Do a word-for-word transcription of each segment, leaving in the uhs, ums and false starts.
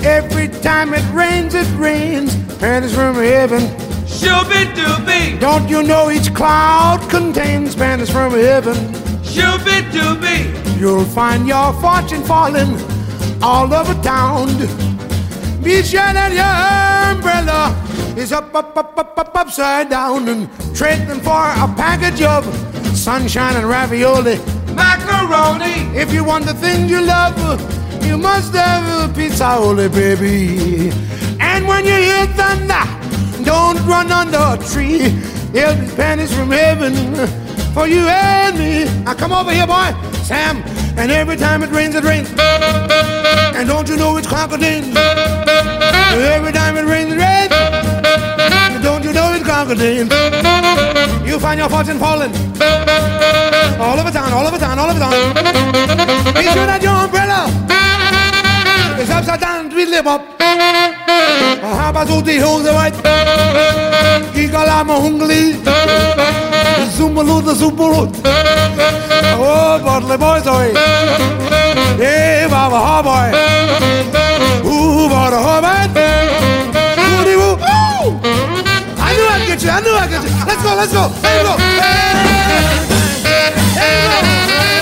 Every time it rains, it rains. Panties from heaven. Shooby-dooby. Don't you know each cloud contains panties from heaven? Shooby-dooby. You'll find your fortune falling all over town. Be sure that your umbrella is up, up, up, up, up, upside down, and trading for a package of sunshine and ravioli. Macaroni. If you want the things you love, you must have a pizza-oli, baby. And when you hear thunder, don't run under a tree. There'll be panties from heaven for you and me. Now come over here, boy, Sam. And every time it rains, it rains. And don't you know it's crocodile? Every time it rains, it rains. And don't you know it's crocodile? You find your fortune falling all over town, all over town, all over town. Be sure that your umbrella is upside down, tweedly bop. Habazuti holds the white. Gigalama hungly. Zumbalu the Zumbalut. Oh, Bodley boys, oi. Hey, Baba, ha boy. Ooh, Baba, ha boy. Woody woo. Ooh! I knew I'd get you, I knew I'd get you. Let's go, let's go. There you go. Hey, there you go.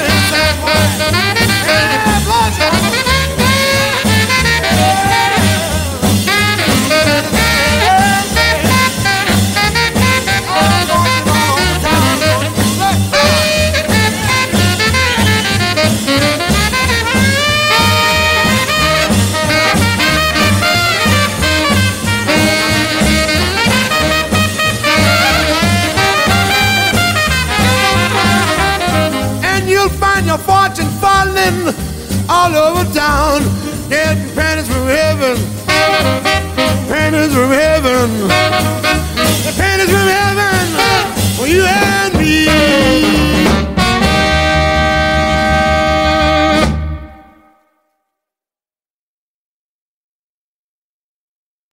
Hey, blast. Your fortune falling all over town. There'll be